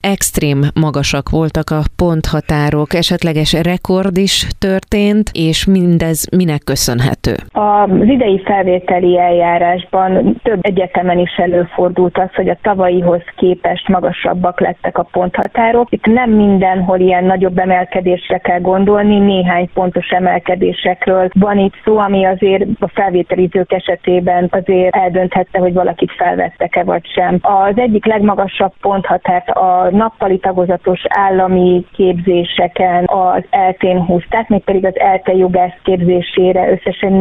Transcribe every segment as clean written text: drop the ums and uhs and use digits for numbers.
extrém magasak voltak a ponthatárok, esetleges rekord is történt, és mindez minek köszönhető? Az idei felvételi eljárásban több egyetemen is előfordult az, hogy a tavalyihoz képest magasabbak lettek a ponthatárok. Itt nem mindenhol ilyen nagyobb emelkedésre kell gondolni, néhány pontos emelkedésekről van itt szó, ami azért a felvételizők esetében azért eldönthette, hogy valakit felvettek-e vagy sem. Az egyik legmagasabb ponthatárt a nappali tagozatos állami képzéseken az ELTE-n húzták, mégpedig az ELTE jogász képzésére összesen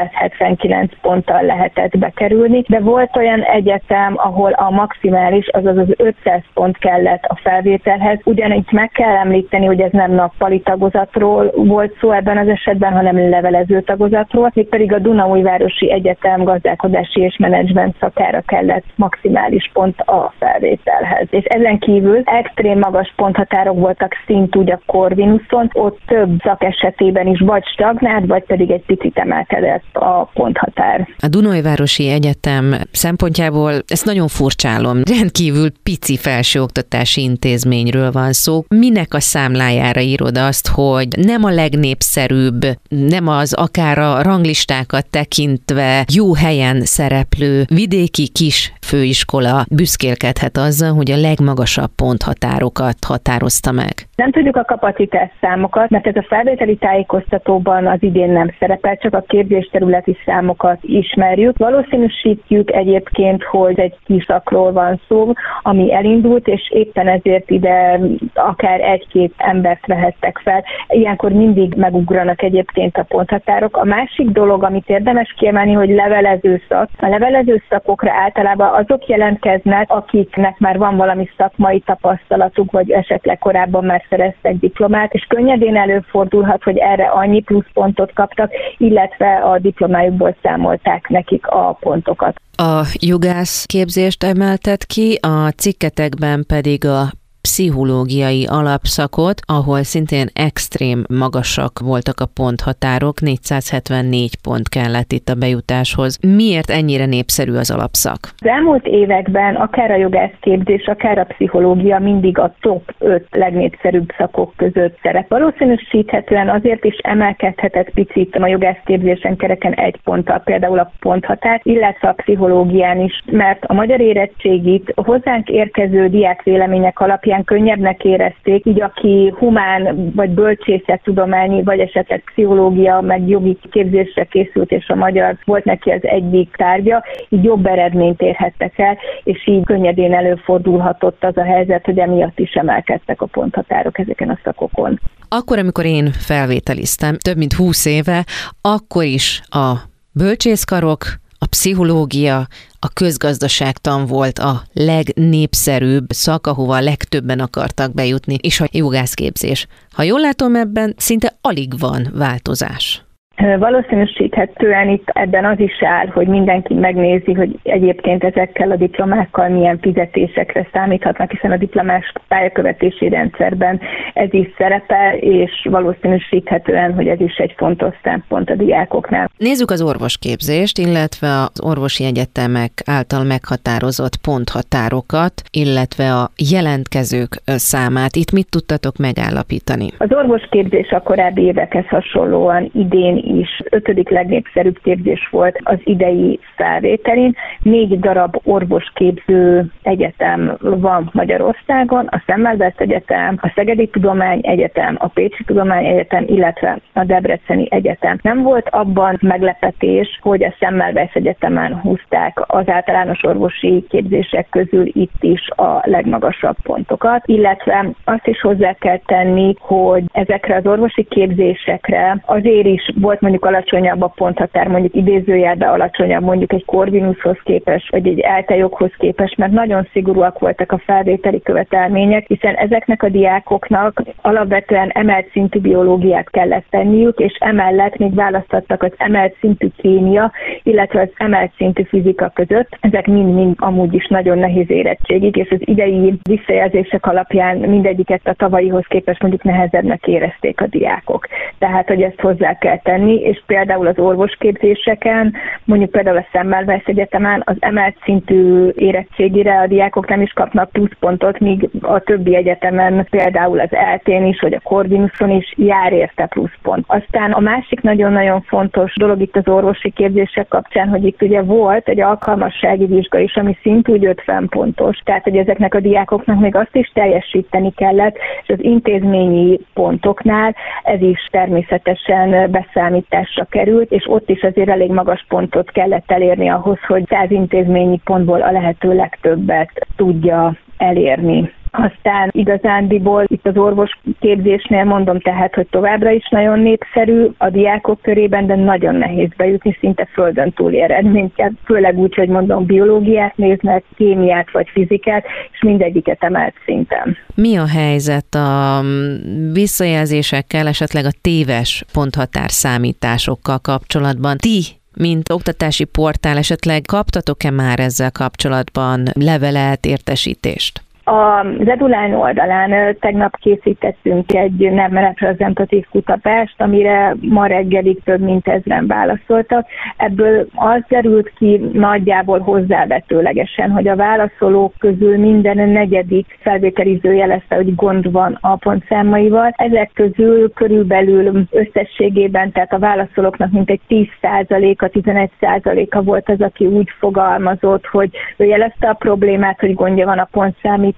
479 ponttal lehetett bekerülni, de volt olyan egyetem, ahol a maximális, azaz az 500 pont kellett a felvételhez. Ugyanitt meg kell említeni, hogy ez nem nappali tagozatról volt szó ebben az esetben, hanem levelező tagozatról, mégpedig a Dunaújvárosi Egyetem gazdálkodási és menedzsment szakára kellett maximális pont a felvételhez. És ezen kívül extrém magas ponthatárok voltak szintúgy a Corvinuson, ott több szak esetében is vagy stagnált, vagy pedig egy picit emelkedett a ponthatár. A Dunaújvárosi Egyetem szempontjából ezt nagyon furcsálom, rendkívül pici felsőoktatási intézményről van szó. Minek a számlájára írod azt, hogy nem a legnépszerűbb, nem az akár a ranglistákat tekintve jó helyen szereplő vidéki kis főiskola büszkélkedhet azzal, hogy a legmagasabb ponthatárokat határozta meg? Nem tudjuk a kapacitás számokat, mert ez a felvételi tájékoztatóban az idén nem szerepel, csak a képzésterületi számokat ismerjük. Valószínűsítjük egyébként, hogy egy kiszakról van szó, ami elindult, és éppen ezért ide akár egy-két embert vehettek fel. Ilyenkor mindig megugranak egyébként a ponthatárok. A másik dolog, amit érdemes kiemelni, hogy levelező szak. A levelező szakokra általában azok jelentkeznek, akiknek már van valami szakmai tapasztalatuk, vagy esetleg korábban már szereztek diplomát, és könnyedén előfordulhat, hogy erre annyi pluszpontot kaptak, illetve a diplomájukból számolták nekik a pontokat. A jogász képzést emeltet ki, a cikketekben pedig a pszichológiai alapszakot, ahol szintén extrém magasak voltak a ponthatárok, 474 pont kellett itt a bejutáshoz. Miért ennyire népszerű az alapszak? Az elmúlt években akár a jogászképzés, akár a pszichológia mindig a top 5 legnépszerűbb szakok között szerep. Valószínűsíthetően azért is emelkedhetett picit a jogászképzésen kereken egy ponttal, például a ponthatár, illetve a pszichológián is, mert a magyar érettségit a hozzánk érkező diákvélemények alapján könnyebbnek érezték, így aki humán vagy bölcsészettudományi, vagy esetleg pszichológia, meg jogi képzésre készült, és a magyar volt neki az egyik tárgya, így jobb eredményt érhettek el, és így könnyedén előfordulhatott az a helyzet, hogy emiatt is emelkedtek a ponthatárok ezeken a szakokon. Akkor, amikor én felvételiztem, több mint 20 éve, akkor is a bölcsészkarok, a pszichológia, a közgazdaságtan volt a legnépszerűbb szak, ahova a legtöbben akartak bejutni, és a jogászképzés. Ha jól látom, ebben szinte alig van változás. Valószínűsíthetően itt ebben az is áll, hogy mindenki megnézi, hogy egyébként ezekkel a diplomákkal milyen fizetésekre számíthatnak, hiszen a diplomás pályakövetési rendszerben ez is szerepel, és valószínűsíthetően, hogy ez is egy fontos szempont a diákoknál. Nézzük az orvosképzést, illetve az orvosi egyetemek által meghatározott ponthatárokat, illetve a jelentkezők számát. Itt mit tudtatok megállapítani? Az orvosképzés a korábbi évekhez hasonlóan idén is 5. legnépszerűbb képzés volt az idei felvételin. 4 darab orvosképző egyetem van Magyarországon, a Szemmelweis Egyetem, a Szegedi Tudományegyetem, a Pécsi Tudományegyetem, illetve a Debreceni Egyetem. Nem volt abban meglepetés, hogy a Szemmelweis Egyetemen húzták az általános orvosi képzések közül itt is a legmagasabb pontokat, illetve azt is hozzá kell tenni, hogy ezekre az orvosi képzésekre azért is volt mondjuk alacsonyabb a ponthatár, mondjuk idézőjelben alacsonyabb, mondjuk egy Corvinushoz képest, vagy egy ELTE joghoz képest, mert nagyon szigorúak voltak a felvételi követelmények, hiszen ezeknek a diákoknak alapvetően emelt szintű biológiát kellett tenniük, és emellett még választottak az emelt szintű kémia, illetve az emelt szintű fizika között. Ezek mind amúgy is nagyon nehéz érettségig, és az idei visszajelzések alapján mindegyiket a tavalyihoz képest mondjuk nehezebbnek érezték a diákok. Tehát, hogy ezt hozzá kell tenni. tenni, és például az orvosképzéseken, mondjuk például a Semmelweis Egyetemen az emelt szintű érettségire a diákok nem is kapnak pluszpontot, míg a többi egyetemen, például az ELTE-n is, vagy a Corvinuson is jár érte pluszpont. Aztán a másik nagyon-nagyon fontos dolog itt az orvosi képzések kapcsán, hogy itt ugye volt egy alkalmassági vizsga is, ami szintúgy 50 pontos, tehát hogy ezeknek a diákoknak még azt is teljesíteni kellett, és az intézményi pontoknál ez is természetesen beszámításra került, és ott is azért elég magas pontot kellett elérni ahhoz, hogy 100 intézményi pontból a lehető legtöbbet tudja elérni. Aztán igazándiból itt az orvosképzésnél mondom tehát, hogy továbbra is nagyon népszerű a diákok körében, de nagyon nehéz bejutni, szinte földön túli eredményt, főleg úgy, hogy mondom, biológiát néznek, kémiát vagy fizikát, és mindegyiket emelt szinten. Mi a helyzet a visszajelzésekkel, esetleg a téves ponthatár számításokkal kapcsolatban? Ti, mint oktatási portál, esetleg kaptatok-e már ezzel kapcsolatban levelet, értesítést? Az Edulány oldalán tegnap készítettünk egy nem reprezentatív kutatást, amire ma reggelig több mint 1000-en válaszoltak. Ebből az derült ki nagyjából hozzávetőlegesen, hogy a válaszolók közül minden negyedik felvételiző jelezte, hogy gond van a pontszámaival. Ezek közül körülbelül összességében, tehát a válaszolóknak mintegy 10%-a, 11%-a volt az, aki úgy fogalmazott, hogy ő jelezte a problémát, hogy gondja van a pontszámításával,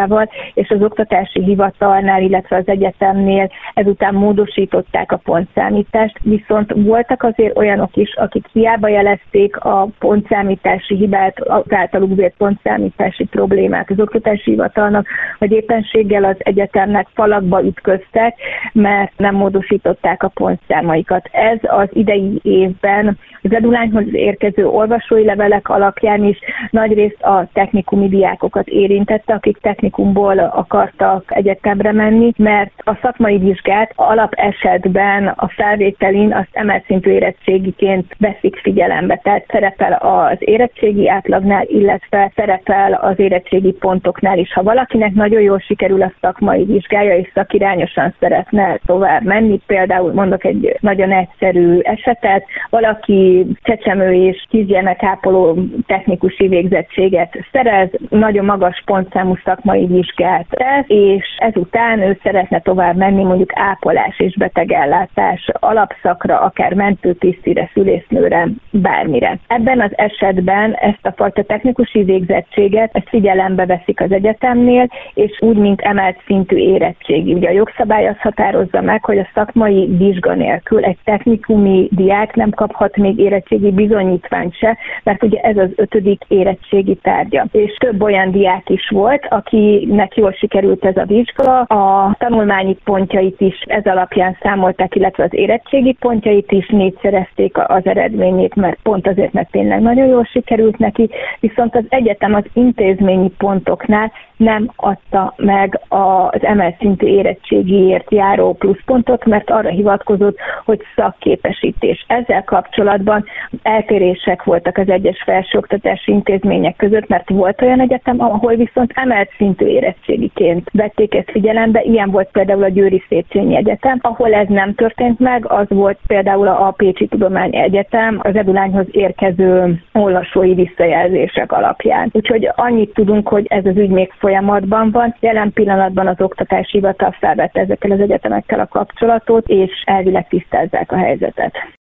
és az oktatási hivatalnál, illetve az egyetemnél ezután módosították a pontszámítást, viszont voltak azért olyanok is, akik hiába jelezték a pontszámítási hibát, az általuk vélt pontszámítási problémát az oktatási hivatalnak, vagy éppenséggel az egyetemnek falakba ütköztek, mert nem módosították a pontszámaikat. Ez az idei évben az Edulányhoz érkező olvasói levelek alapján is nagyrészt a technikumi diákokat érintette, akik technikumból akartak egyetemre menni, mert a szakmai vizsgát alapesetben a felvételin azt emelt szintű érettségiként veszik figyelembe, tehát szerepel az érettségi átlagnál, illetve szerepel az érettségi pontoknál is. Ha valakinek nagyon jól sikerül a szakmai vizsgája, és szakirányosan szeretne tovább menni, például mondok egy nagyon egyszerű esetet, valaki csecsemő és kisgyermekápoló technikusi végzettséget szerez, nagyon magas pontszámú szakmai vizsgát tesz, és ezután ő szeretne tovább menni mondjuk ápolás és betegellátás alapszakra, akár mentőtisztire, szülésznőre, bármire. Ebben az esetben ezt a fajta technikusi végzettséget ezt figyelembe veszik az egyetemnél, és úgy, mint emelt szintű érettségi. Ugye a jogszabály azt határozza meg, hogy a szakmai vizsga nélkül egy technikumi diák nem kaphat még érettségi bizonyítványt se, mert ugye ez az 5. érettségi tárgya. És több olyan diák is volt, akinek jól sikerült ez a vizsga, a tanulmányi pontjait is ez alapján számolták, illetve az érettségi pontjait is négyszerezték az eredményét, mert pont azért, mert tényleg nagyon jól sikerült neki, viszont az egyetem az intézményi pontoknál nem adta meg az emelt szintű érettségiért járó pluszpontot, mert arra hivatkozott, hogy szakképesítés. Ezzel kapcsolatban eltérések voltak az egyes felsőoktatási intézmények között, mert volt olyan egyetem, ahol viszont emelt szintű érettségiként vették ezt figyelembe. Ilyen volt például a Győri Széchenyi Egyetem, ahol ez nem történt meg, az volt például a Pécsi Tudományegyetem az Edulányhoz érkező olvasói visszajelzések alapján. Úgyhogy annyit tudunk, hogy ez az ügy még folyamatban van. Jelen pillanatban az oktatási hivatal felvette ezekkel az egyetemekkel a kapcsolatot, és elvileg tisztázzák a helyzetet.